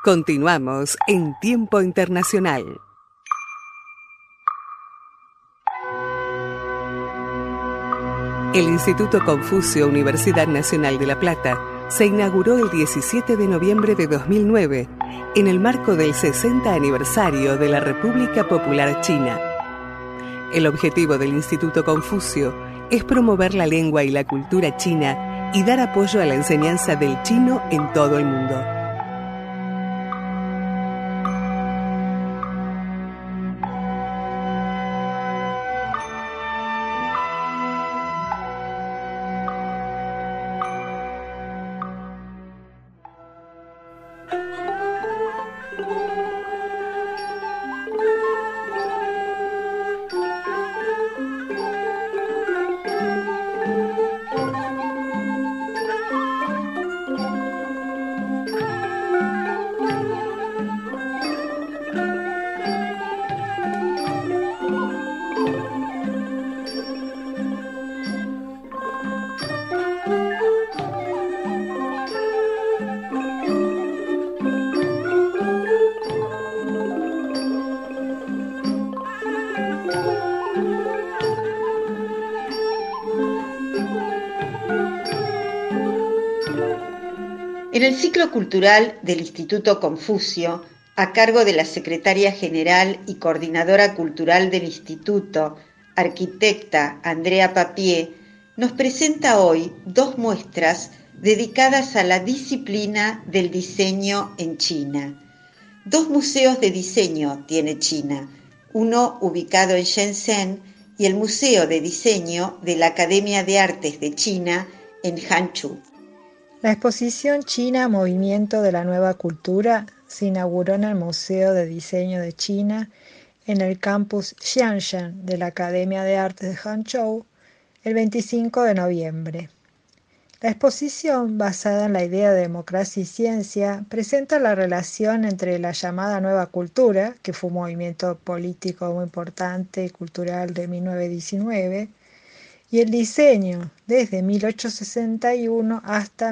Continuamos en Tiempo Internacional. El Instituto Confucio Universidad Nacional de La Plata se inauguró el 17 de noviembre de 2009 en el marco del 60 aniversario de la República Popular China. El objetivo del Instituto Confucio es promover la lengua y la cultura china y dar apoyo a la enseñanza del chino en todo el mundo. En el ciclo cultural del Instituto Confucio, a cargo de la secretaria general y coordinadora cultural del Instituto, arquitecta Andrea Papié, nos presenta hoy 2 muestras dedicadas a la disciplina del diseño en China. 2 museos de diseño tiene China, uno ubicado en Shenzhen y el Museo de Diseño de la Academia de Artes de China en Hangzhou. La exposición China Movimiento de la Nueva Cultura se inauguró en el Museo de Diseño de China en el campus Xiangshan de la Academia de Artes de Hangzhou el 25 de noviembre. La exposición, basada en la idea de democracia y ciencia, presenta la relación entre la llamada Nueva Cultura, que fue un movimiento político muy importante y cultural de 1919, y el diseño desde 1861 hasta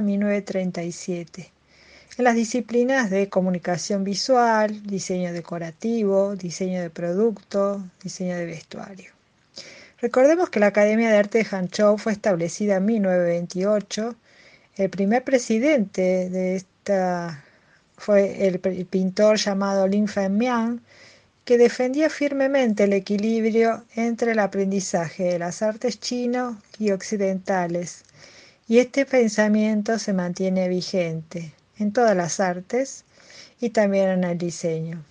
1937, en las disciplinas de comunicación visual, diseño decorativo, diseño de producto, diseño de vestuario. Recordemos que la Academia de Arte de Hangzhou fue establecida en 1928. El primer presidente de esta fue el pintor llamado Lin Fengmian, que defendía firmemente el equilibrio entre el aprendizaje de las artes chinos y occidentales, y este pensamiento se mantiene vigente en todas las artes y también en el diseño.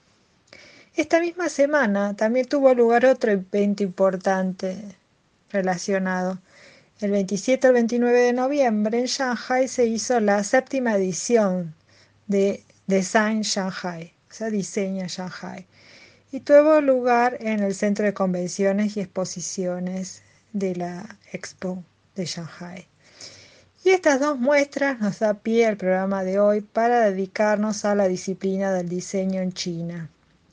Esta misma semana también tuvo lugar otro evento importante relacionado. El 27 al 29 de noviembre en Shanghai se hizo la 7ª edición de Design Shanghai, o sea, Diseña Shanghai, y tuvo lugar en el Centro de Convenciones y Exposiciones de la Expo de Shanghai. Y estas 2 muestras nos da pie al programa de hoy para dedicarnos a la disciplina del diseño en China.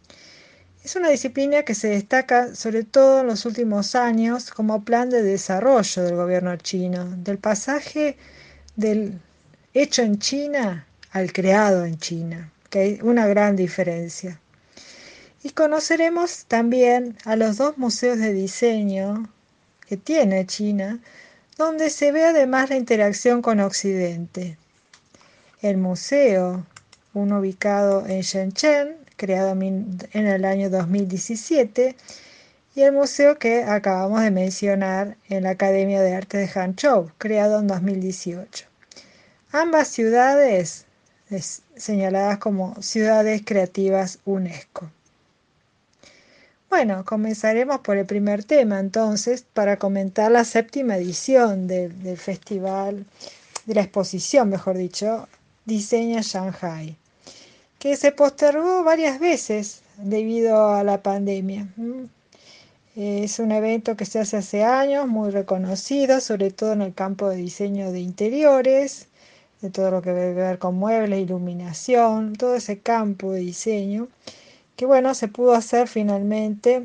Es una disciplina que se destaca sobre todo en los últimos años como plan de desarrollo del gobierno chino, del pasaje del hecho en China al creado en China, que hay una gran diferencia. Y conoceremos también a los 2 museos de diseño que tiene China, donde se ve además la interacción con Occidente. El museo, uno ubicado en Shenzhen, creado en el año 2017, y el museo que acabamos de mencionar en la Academia de Artes de Hangzhou, creado en 2018. Ambas ciudades señaladas como ciudades creativas UNESCO. Bueno, comenzaremos por el primer tema entonces para comentar la 7ª edición del festival, de la exposición, mejor dicho, Diseña Shanghai, que se postergó varias veces debido a la pandemia. Es un evento que se hace años, muy reconocido, sobre todo en el campo de diseño de interiores, de todo lo que debe ver con muebles, iluminación, todo ese campo de diseño, que bueno, se pudo hacer finalmente.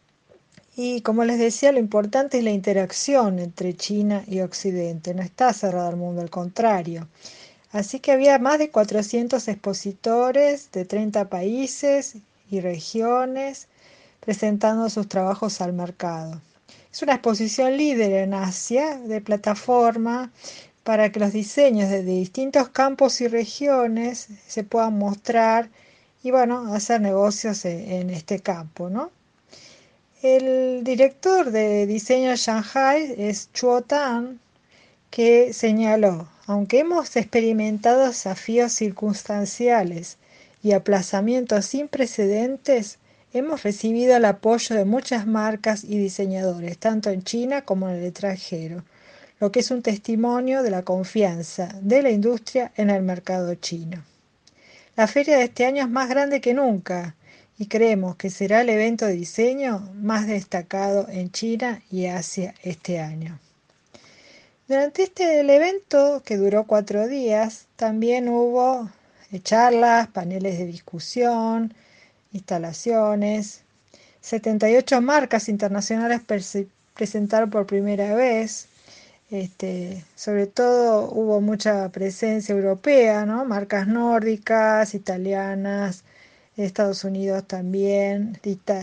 Y como les decía, lo importante es la interacción entre China y Occidente. No está cerrado al mundo, al contrario. Así que había más de 400 expositores de 30 países y regiones presentando sus trabajos al mercado. Es una exposición líder en Asia de plataforma para que los diseños de distintos campos y regiones se puedan mostrar y hacer negocios en este campo, ¿no? El director de diseño de Shanghai es Chuo Tan, que señaló: aunque hemos experimentado desafíos circunstanciales y aplazamientos sin precedentes, hemos recibido el apoyo de muchas marcas y diseñadores, tanto en China como en el extranjero, lo que es un testimonio de la confianza de la industria en el mercado chino. La feria de este año es más grande que nunca y creemos que será el evento de diseño más destacado en China y Asia este año. Durante el evento, que duró 4 días, también hubo charlas, paneles de discusión, instalaciones. 78 marcas internacionales presentaron por primera vez. Sobre todo hubo mucha presencia europea, ¿no? Marcas nórdicas, italianas, Estados Unidos también,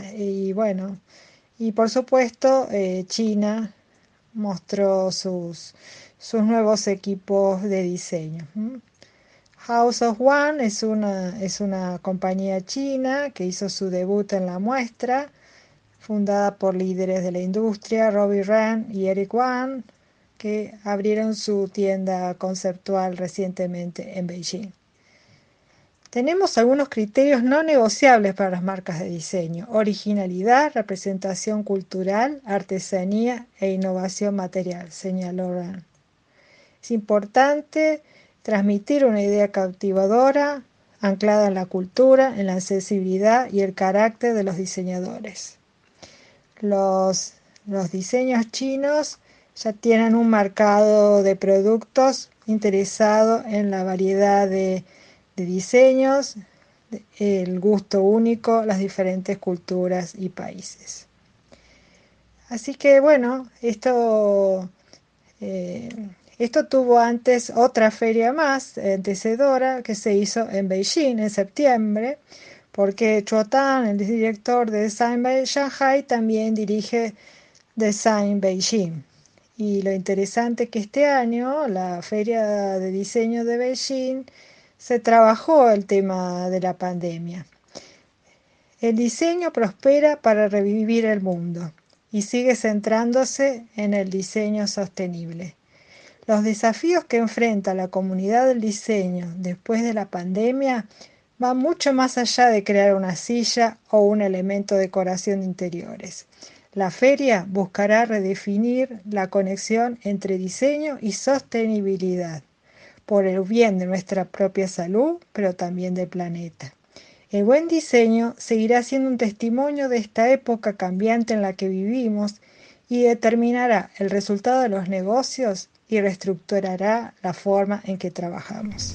y por supuesto China mostró sus nuevos equipos de diseño. House of One es una compañía china que hizo su debut en la muestra, fundada por líderes de la industria, Robbie Ren y Eric Wan, que abrieron su tienda conceptual recientemente en Beijing. Tenemos algunos criterios no negociables para las marcas de diseño: originalidad, representación cultural, artesanía e innovación material, señaló Ren. Es importante transmitir una idea cautivadora, anclada en la cultura, en la sensibilidad y el carácter de los diseñadores. Los diseños chinos ya tienen un mercado de productos interesado en la variedad de diseños, el gusto único, las diferentes culturas y países. Así que esto tuvo antes otra feria más antecedora que se hizo en Beijing en septiembre, porque Chuo Tan, el director de Design by Shanghai, también dirige Design Beijing. Y lo interesante es que este año, la feria de diseño de Beijing, se trabajó el tema de la pandemia. El diseño prospera para revivir el mundo y sigue centrándose en el diseño sostenible. Los desafíos que enfrenta la comunidad del diseño después de la pandemia van mucho más allá de crear una silla o un elemento de decoración de interiores. La feria buscará redefinir la conexión entre diseño y sostenibilidad, por el bien de nuestra propia salud, pero también del planeta. El buen diseño seguirá siendo un testimonio de esta época cambiante en la que vivimos y determinará el resultado de los negocios y reestructurará la forma en que trabajamos.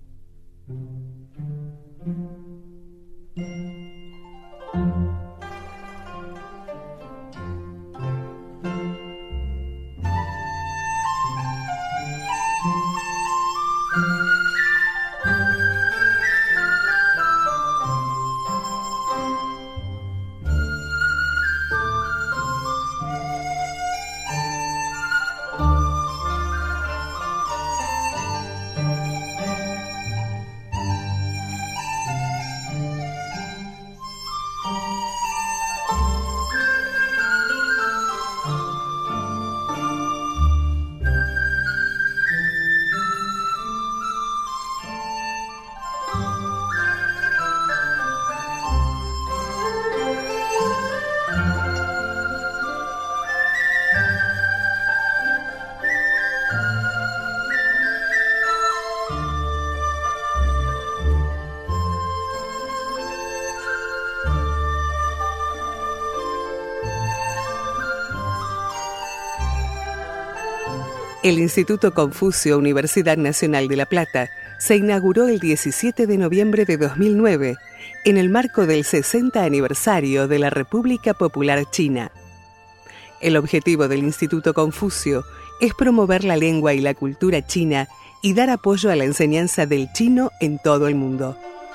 El Instituto Confucio Universidad Nacional de La Plata se inauguró el 17 de noviembre de 2009 en el marco del 60 aniversario de la República Popular China. El objetivo del Instituto Confucio es promover la lengua y la cultura china y dar apoyo a la enseñanza del chino en todo el mundo.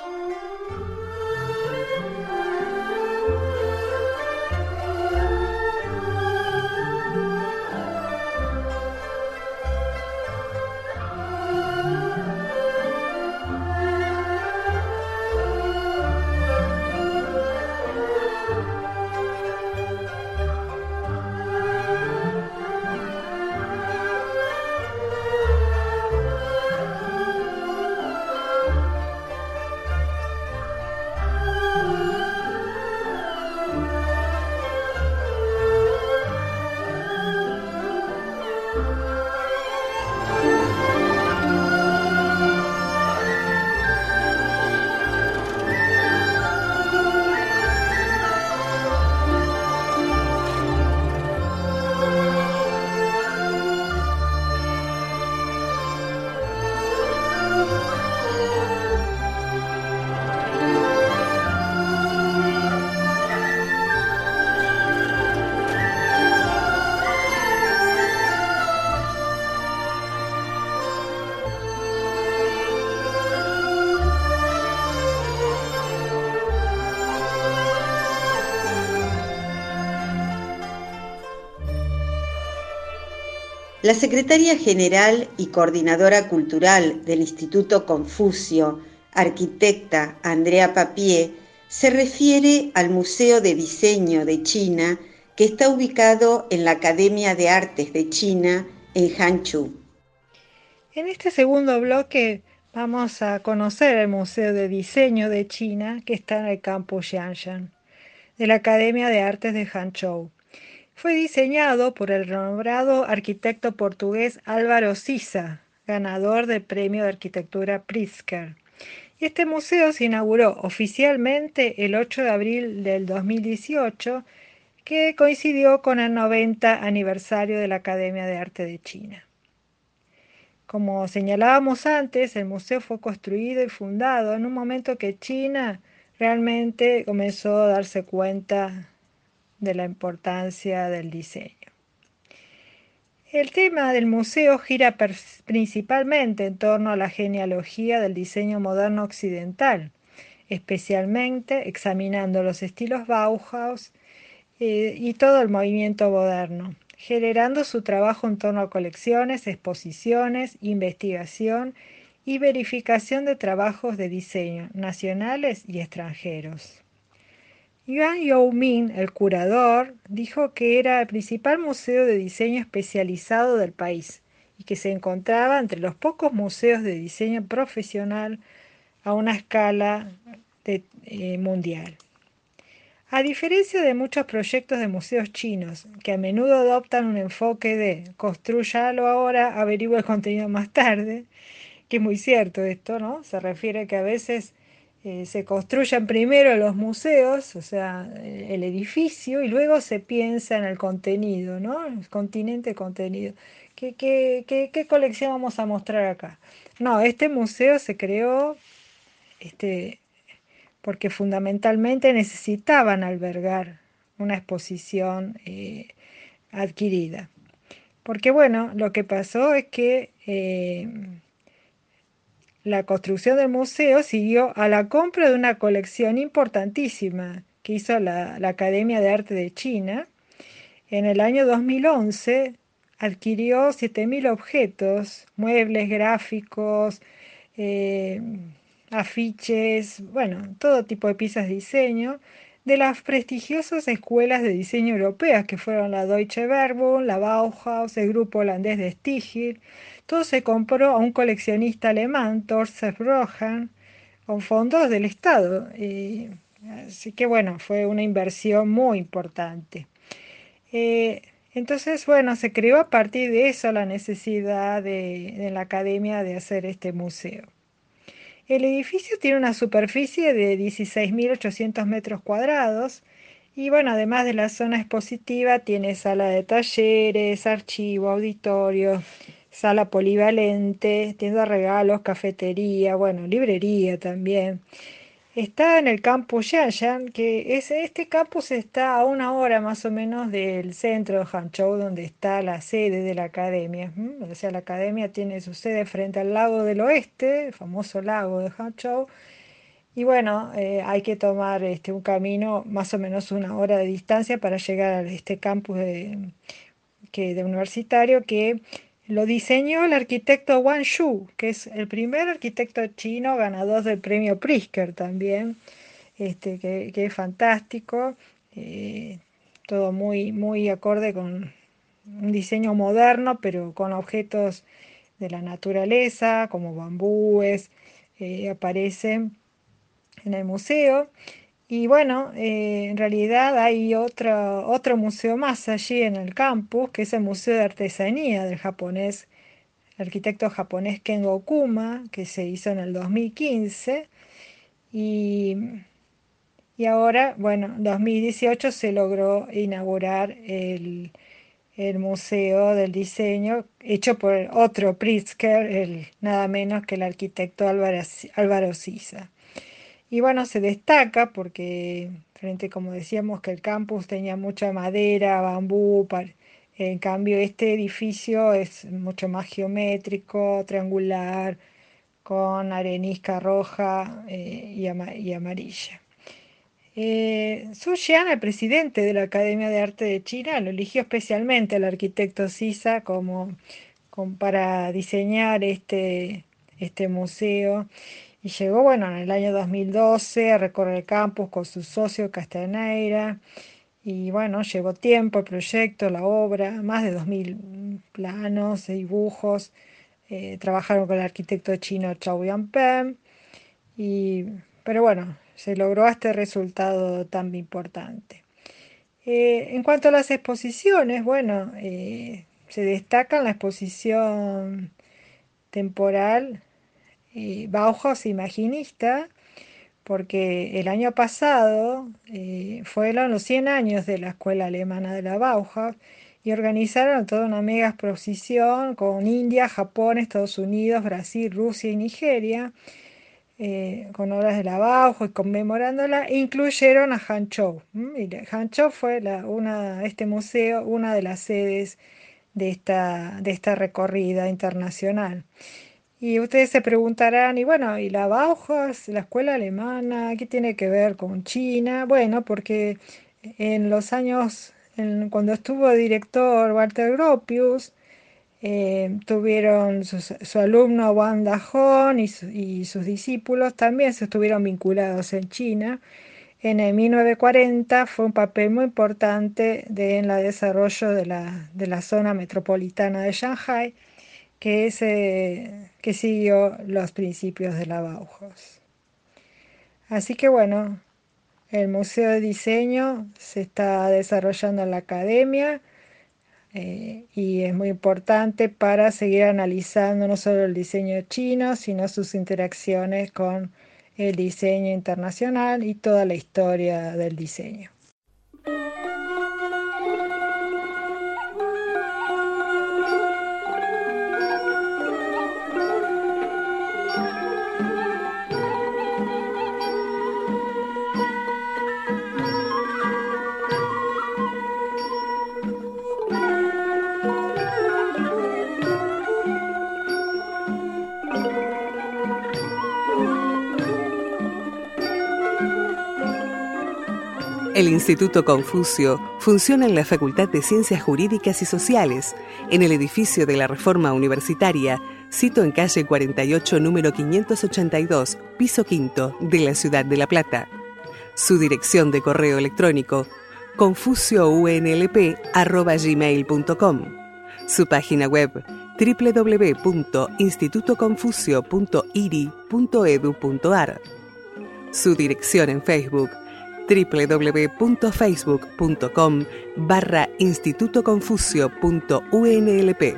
La secretaria general y coordinadora cultural del Instituto Confucio, arquitecta Andrea Papié, se refiere al Museo de Diseño de China que está ubicado en la Academia de Artes de China en Hangzhou. En este segundo bloque vamos a conocer el Museo de Diseño de China que está en el campus Xiangshan de la Academia de Artes de Hangzhou. Fue diseñado por el renombrado arquitecto portugués Álvaro Siza, ganador del Premio de Arquitectura Pritzker. Y este museo se inauguró oficialmente el 8 de abril del 2018, que coincidió con el 90 aniversario de la Academia de Arte de China. Como señalábamos antes, el museo fue construido y fundado en un momento que China realmente comenzó a darse cuenta de la importancia del diseño. El tema del museo gira principalmente en torno a la genealogía del diseño moderno occidental, especialmente examinando los estilos Bauhaus y todo el movimiento moderno, generando su trabajo en torno a colecciones, exposiciones, investigación y verificación de trabajos de diseño nacionales y extranjeros. Yuan Youmin, el curador, dijo que era el principal museo de diseño especializado del país y que se encontraba entre los pocos museos de diseño profesional a una escala mundial. A diferencia de muchos proyectos de museos chinos, que a menudo adoptan un enfoque de construyalo ahora, averigua el contenido más tarde, que es muy cierto esto, ¿no? Se refiere a que a veces se construyen primero los museos, o sea, el edificio, y luego se piensa en el contenido, ¿no? El continente contenido. ¿Qué colección vamos a mostrar acá? No, este museo se creó porque fundamentalmente necesitaban albergar una exposición adquirida. Porque bueno, lo que pasó es que la construcción del museo siguió a la compra de una colección importantísima que hizo la Academia de Arte de China. En el año 2011 adquirió 7.000 objetos, muebles, gráficos, afiches, bueno, todo tipo de piezas de diseño de las prestigiosas escuelas de diseño europeas que fueron la Deutsche Werkbund, la Bauhaus, el grupo holandés de Stihel. Todo se compró a un coleccionista alemán, Thorsten Brohan, con fondos del Estado. Así que bueno, fue una inversión muy importante. Entonces, bueno, se creó a partir de eso la necesidad de la academia de hacer este museo. El edificio tiene una superficie de 16.800 metros cuadrados y bueno, además de la zona expositiva, tiene sala de talleres, archivo, auditorio, sala polivalente, tienda de regalos, cafetería, bueno, librería también. Está en el campus Xiangshan, este campus está a una hora más o menos del centro de Hangzhou, donde está la sede de la academia. O sea, la academia tiene su sede frente al lago del oeste, el famoso lago de Hangzhou. Y bueno, hay que tomar un camino más o menos una hora de distancia para llegar a este campus de universitario que lo diseñó el arquitecto Wang Shu, que es el primer arquitecto chino ganador del premio Pritzker también, que es fantástico, eh, todo muy, muy acorde con un diseño moderno, pero con objetos de la naturaleza, como bambúes, aparecen en el museo. Y bueno, en realidad hay otro museo más allí en el campus, que es el Museo de Artesanía del japonés, el arquitecto japonés Kengo Kuma, que se hizo en el 2015. Y, y ahora, bueno, en 2018 se logró inaugurar el Museo del Diseño, hecho por otro Pritzker, nada menos que el arquitecto Álvaro Siza. Y bueno, se destaca porque frente, como decíamos, que el campus tenía mucha madera, bambú, en cambio este edificio es mucho más geométrico, triangular, con arenisca roja y amarilla. Su Xian, el presidente de la Academia de Arte de China, lo eligió especialmente al arquitecto Sisa para diseñar este museo. Y llegó, bueno, en el año 2012 a recorrer el campus con su socio Castaneira. Y bueno, llevó tiempo el proyecto, la obra, más de 2000 planos y dibujos. Trabajaron con el arquitecto chino Chow Yun-Pen. Pero bueno, se logró este resultado tan importante. En cuanto a las exposiciones, bueno, se destaca la exposición temporal Bauhaus Imaginista, porque el año pasado fueron los 100 años de la Escuela Alemana de la Bauhaus y organizaron toda una mega exposición con India, Japón, Estados Unidos, Brasil, Rusia y Nigeria, con obras de la Bauhaus y conmemorándola, e incluyeron a Hangzhou. Y Hangzhou fue este museo, una de las sedes de esta recorrida internacional. Y ustedes se preguntarán, y bueno, ¿y la Bauhaus, la escuela alemana, qué tiene que ver con China? Bueno, porque en los años, cuando estuvo director Walter Gropius, tuvieron su alumno Wang Dajong y sus discípulos también se estuvieron vinculados en China. En el 1940 fue un papel muy importante en el desarrollo de la zona metropolitana de Shanghái, que siguió los principios de la Bauhaus. Así que bueno, el Museo de Diseño se está desarrollando en la academia y es muy importante para seguir analizando no solo el diseño chino, sino sus interacciones con el diseño internacional y toda la historia del diseño. El Instituto Confucio funciona en la Facultad de Ciencias Jurídicas y Sociales, en el edificio de la Reforma Universitaria, sito en calle 48, número 582, piso quinto, de la ciudad de La Plata. Su dirección de correo electrónico, confuciounlp@gmail.com. Su página web, www.institutoconfucio.iri.edu.ar. Su dirección en Facebook, www.facebook.com/institutoconfucio.unlp.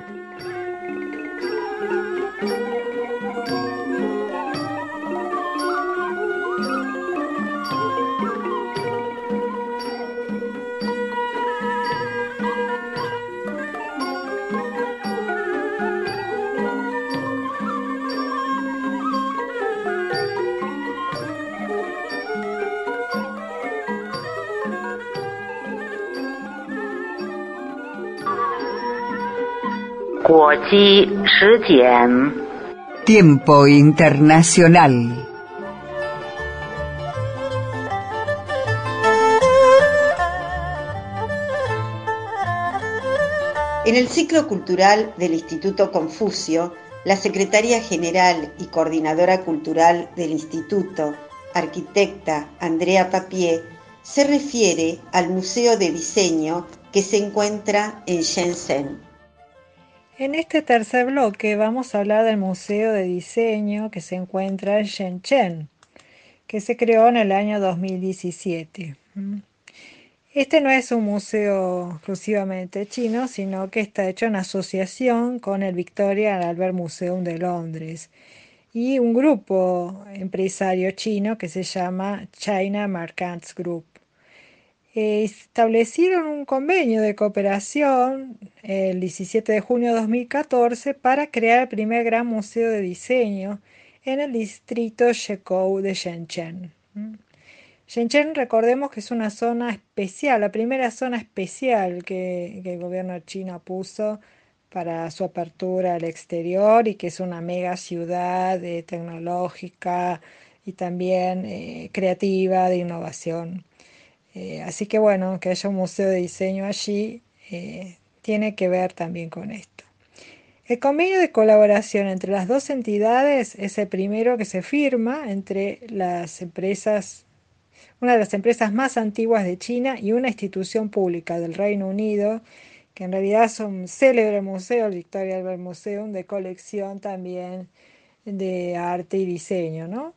国际时间 Tiempo internacional. En el ciclo cultural del Instituto Confucio, la secretaria general y coordinadora cultural del Instituto, arquitecta Andrea Papié, se refiere al Museo de Diseño que se encuentra en Shenzhen. En este tercer bloque vamos a hablar del Museo de Diseño que se encuentra en Shenzhen, que se creó en el año 2017. Este no es un museo exclusivamente chino, sino que está hecho en asociación con el Victoria and Albert Museum de Londres y un grupo empresario chino que se llama China Merchants Group. Establecieron un convenio de cooperación el 17 de junio de 2014 para crear el primer gran museo de diseño en el distrito Shekou de Shenzhen. Shenzhen, recordemos que es una zona especial, la primera zona especial que el gobierno chino puso para su apertura al exterior y que es una mega ciudad tecnológica y también creativa de innovación. Así que bueno, que haya un museo de diseño allí tiene que ver también con esto. El convenio de colaboración entre las dos entidades es el primero que se firma entre las empresas, una de las empresas más antiguas de China y una institución pública del Reino Unido, que en realidad es un célebre museo, el Victoria Albert Museum, de colección también de arte y diseño, ¿no?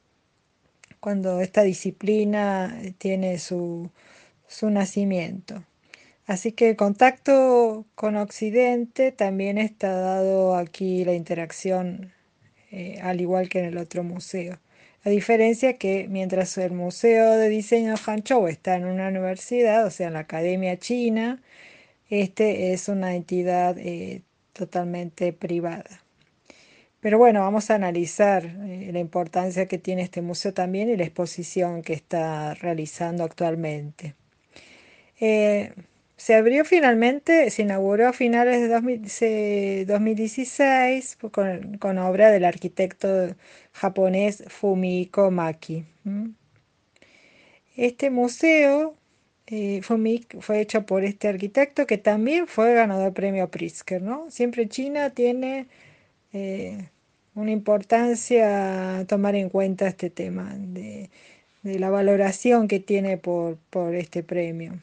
Cuando esta disciplina tiene su nacimiento. Así que el contacto con Occidente también está dado aquí la interacción, al igual que en el otro museo. La diferencia que mientras el Museo de Diseño de Hangzhou está en una universidad, o sea, en la Academia China, este es una entidad totalmente privada. Pero bueno, vamos a analizar la importancia que tiene este museo también y la exposición que está realizando actualmente. Se abrió finalmente, se inauguró a finales de 2016 con obra del arquitecto japonés Fumiko Maki. Este museo fue hecho por este arquitecto que también fue ganador del premio Pritzker, ¿no? Siempre China tiene una importancia a tomar en cuenta este tema de la valoración que tiene por este premio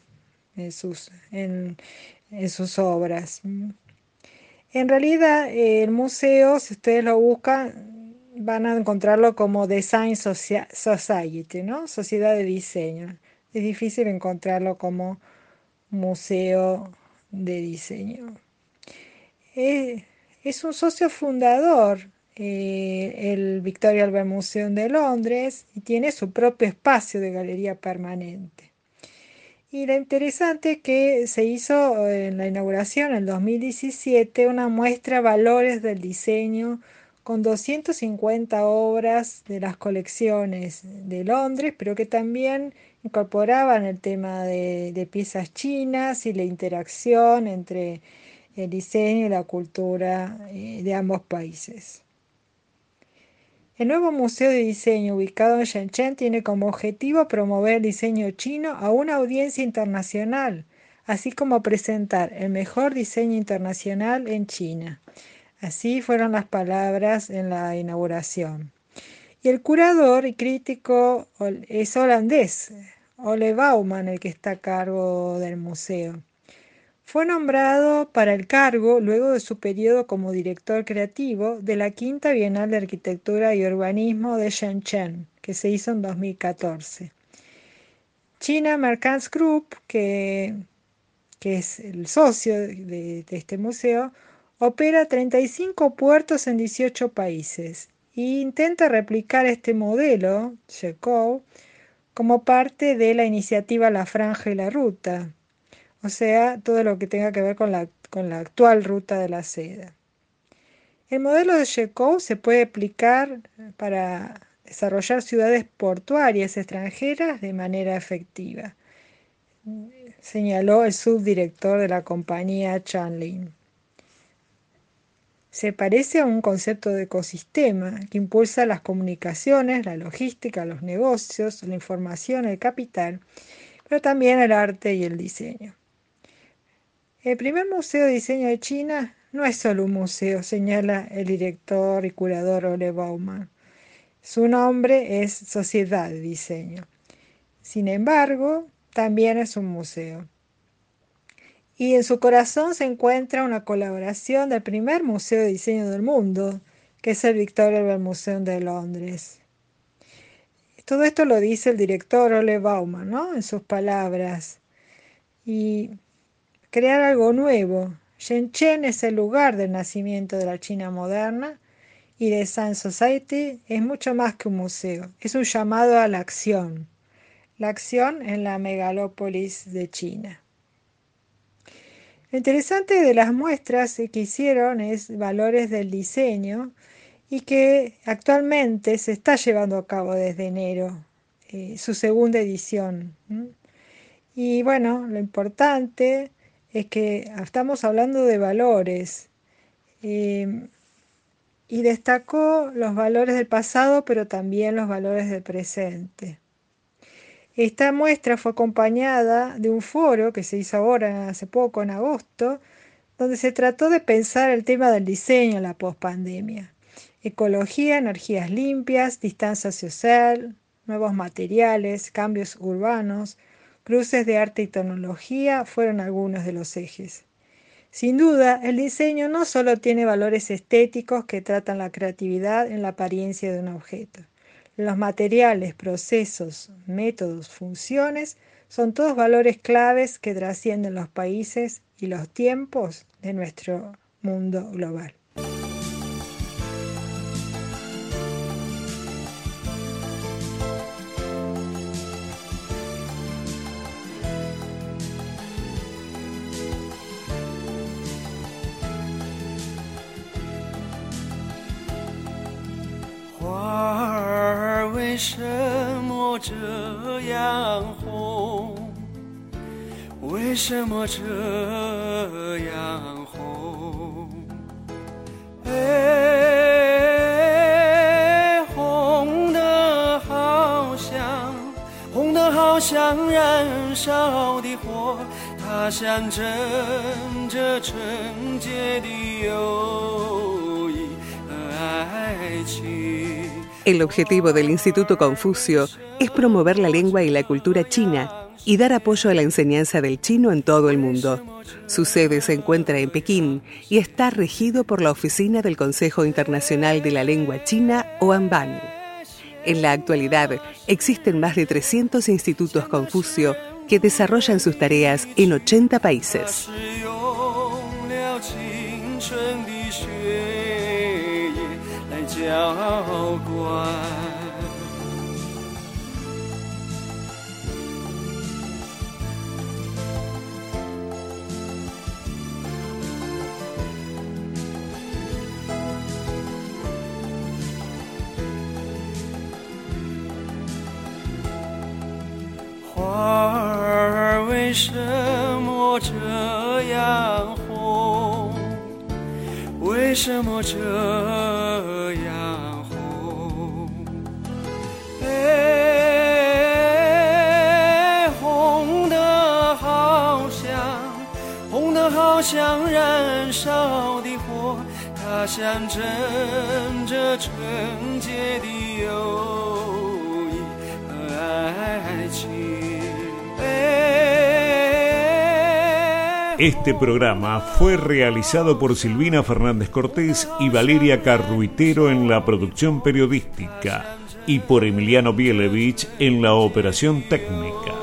en sus obras. En realidad, el museo, si ustedes lo buscan, van a encontrarlo como Design Society, ¿no? Sociedad de diseño. Es difícil encontrarlo como museo de diseño. Es un socio fundador, el Victoria Albert Museum de Londres, y tiene su propio espacio de galería permanente. Y lo interesante es que se hizo en la inauguración en el 2017 una muestra Valores del Diseño con 250 obras de las colecciones de Londres, pero que también incorporaban el tema de piezas chinas y la interacción entre el diseño y la cultura de ambos países. El nuevo Museo de Diseño ubicado en Shenzhen tiene como objetivo promover el diseño chino a una audiencia internacional, así como presentar el mejor diseño internacional en China. Así fueron las palabras en la inauguración. Y el curador y crítico es holandés, Ole Bouwman, el que está a cargo del museo. Fue nombrado para el cargo luego de su periodo como director creativo de la Quinta Bienal de Arquitectura y Urbanismo de Shenzhen, que se hizo en 2014. China Merchants Group, que es el socio de este museo, opera 35 puertos en 18 países e intenta replicar este modelo, Shekou, como parte de la iniciativa La Franja y la Ruta, o sea, todo lo que tenga que ver con la actual ruta de la seda. El modelo de Shekou se puede aplicar para desarrollar ciudades portuarias extranjeras de manera efectiva, señaló el subdirector de la compañía Chan Lin. Se parece a un concepto de ecosistema que impulsa las comunicaciones, la logística, los negocios, la información, el capital, pero también el arte y el diseño. El primer Museo de Diseño de China no es solo un museo, señala el director y curador Ole Baumann. Su nombre es Sociedad de Diseño. Sin embargo, también es un museo. Y en su corazón se encuentra una colaboración del primer museo de diseño del mundo, que es el Victoria Albert Museum de Londres. Todo esto lo dice el director Ole Baumann, ¿no? En sus palabras. Y crear algo nuevo. Shenzhen es el lugar del nacimiento de la China moderna y Design Society es mucho más que un museo. Es un llamado a la acción. La acción en la megalópolis de China. Lo interesante de las muestras que hicieron es valores del diseño y que actualmente se está llevando a cabo desde enero, su segunda edición. Y bueno, lo importante es que estamos hablando de valores y destacó los valores del pasado, pero también los valores del presente. Esta muestra fue acompañada de un foro que se hizo ahora hace poco, en agosto, donde se trató de pensar el tema del diseño en la pospandemia. Ecología, energías limpias, distancia social, nuevos materiales, cambios urbanos, cruces de arte y tecnología fueron algunos de los ejes. Sin duda, el diseño no solo tiene valores estéticos que tratan la creatividad en la apariencia de un objeto. Los materiales, procesos, métodos, funciones son todos valores claves que trascienden los países y los tiempos de nuestro mundo global. El objetivo del Instituto Confucio es promover la lengua y la cultura china y dar apoyo a la enseñanza del chino en todo el mundo. Su sede se encuentra en Pekín y está regido por la Oficina del Consejo Internacional de la Lengua China, OANBAN. En la actualidad, existen más de 300 institutos Confucio que desarrollan sus tareas en 80 países. Este programa fue realizado por Silvina Fernández Cortés y Valeria Carruitero en la producción periodística y por Emiliano Bielevich en la operación técnica.